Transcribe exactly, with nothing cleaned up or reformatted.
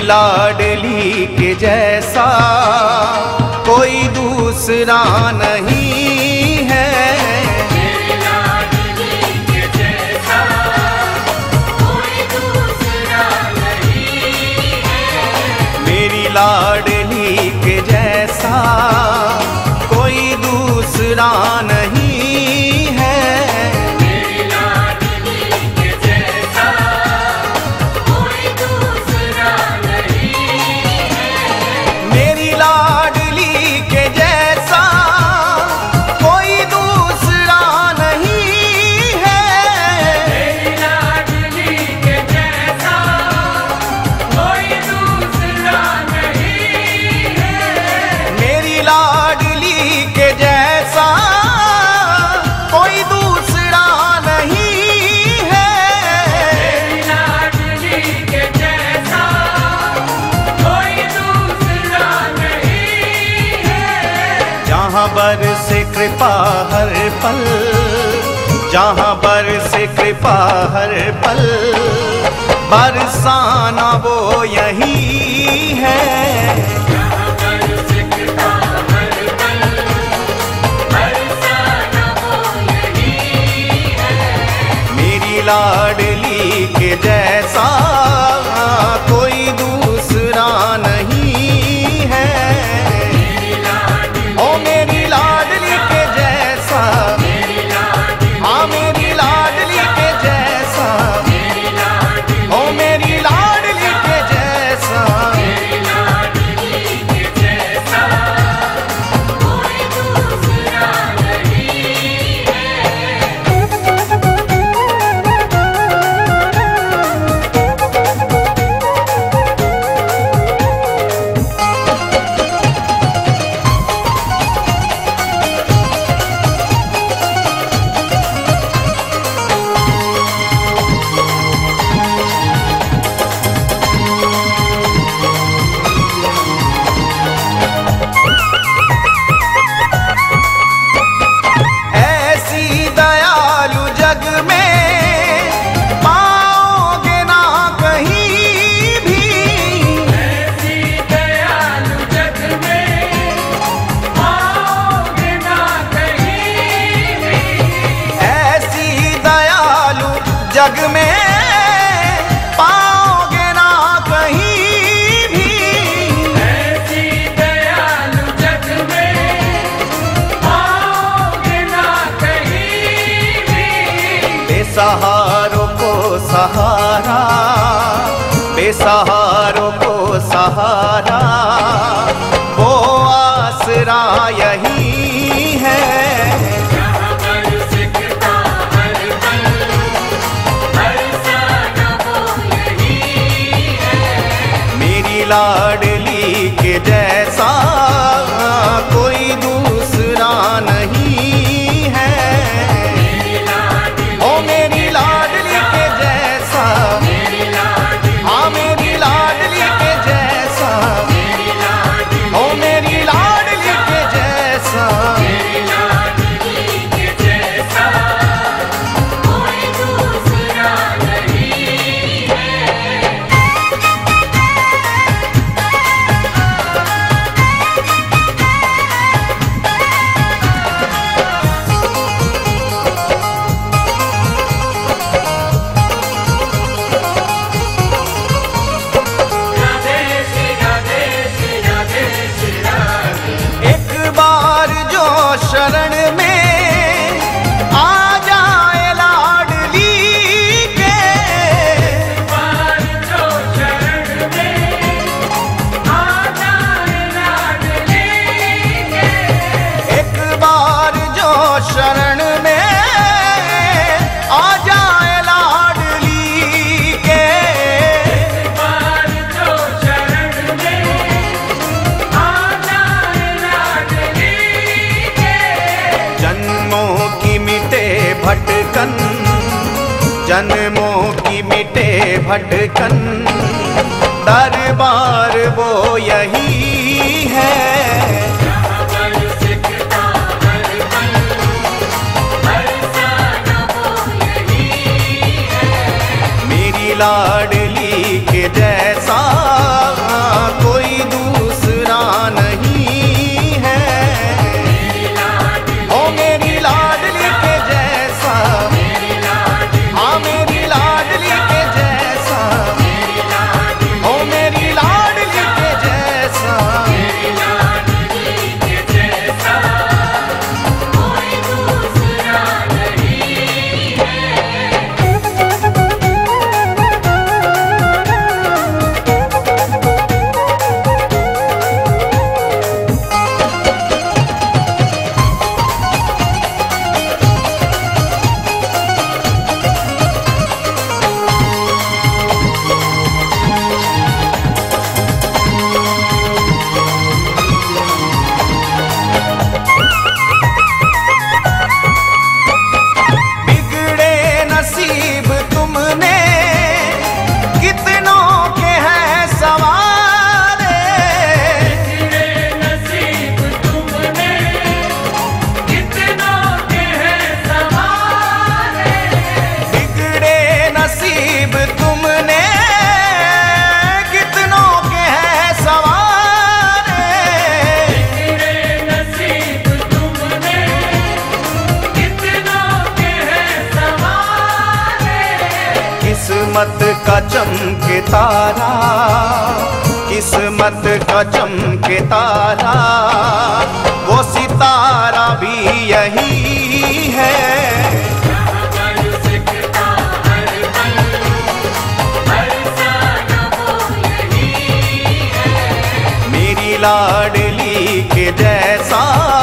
लाडली के जैसा कोई दूसरा नहीं है। मेरी लाडली के जैसा कोई दूसरा नहीं है। मेरी लाडली के जैसा कोई दूसरा नहीं है। मेरी लाडली के जैसा कोई दूसरा नहीं है। मेरी लाडली के जैसा कोई दूसरा नहीं है। मेरी लाडली के जैसा कोई दूसरा नहीं है। मेरी लाडली के जैसा कोई दूसरा नहीं है। मेरी लाडली के जैसा कोई दूसरा नहीं है। जहाँ बरसे कृपा हर पल, जहाँ बरसे कृपा हर पल, बरसाना वो यही है। जहाँ बरसे कृपा हर पल, बरसाना वो यही है। मेरी लाडली के जैसा कोई दूसरा नहीं है। मेरी लाडली ओ मेरी लाडली के जैसा, मेरी लाडली हाँ मेरी लाडली के जैसा, मेरी लाडली ओ मेरी लाडली के जैसा। मेरी लाडली के जैसा कोई दूसरा नहीं है। ऐसी दयालु जग में पाओगे ना कहीं भी। ऐसी दयालु जग में पाओगे ना कहीं भी। ऐसी दयालु जग में पाओगे ना कहीं भी। ऐसी दयालु जग में पाओगे ना कहीं भी। बेसहारों को सहारा, बेसहारों को सहारा, वो आसरा यही है। जहाँ बरसे कृपा हर पल, बरसाना वो यही है। मेरी लाडली के जैसा कोई दूसरा नहीं है। मेरी लाडली ओ मेरी लाडली के जैसा, मेरी लाडली हाँ मेरी लाडली के जैसा, मेरी लाडली ओ मेरी लाडली के जैसा। मेरी लाडली के जैसा कोई दूसरा नहीं है। राधे श्री राधे श्री राधे श्री राधे। एक बार जो शरण में आ जाए लाडली के, बार जो शरण में आ जाए लाडली के। एक बार जो शरण में आ जाए लाडली के, बार जो शरण में आ जाए लाडली के। जन्मों की मिटे भटकन, जन्मों की मिटे भटकन, दरबार वो यही है। जहाँ बरसे कृपा हर पल, बरसाना वो यही है। मेरी लाडली के जैसा किस्मत का चमके तारा, किस्मत का चमके तारा, वो सितारा भी यही है। जहाँ पर सिकता हर पल, बरसाना वो यही है। मेरी लाडली के जैसा